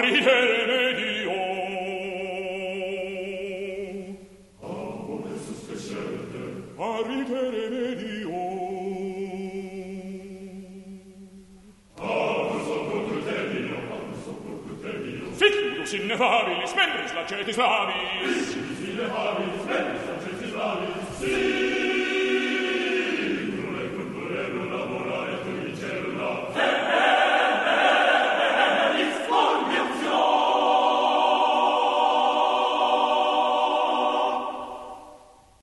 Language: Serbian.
ridere medio. A ridere medio. Fictus innefabilis, membris lacetis labis. Fictus innefabilis, membris lacetis labis.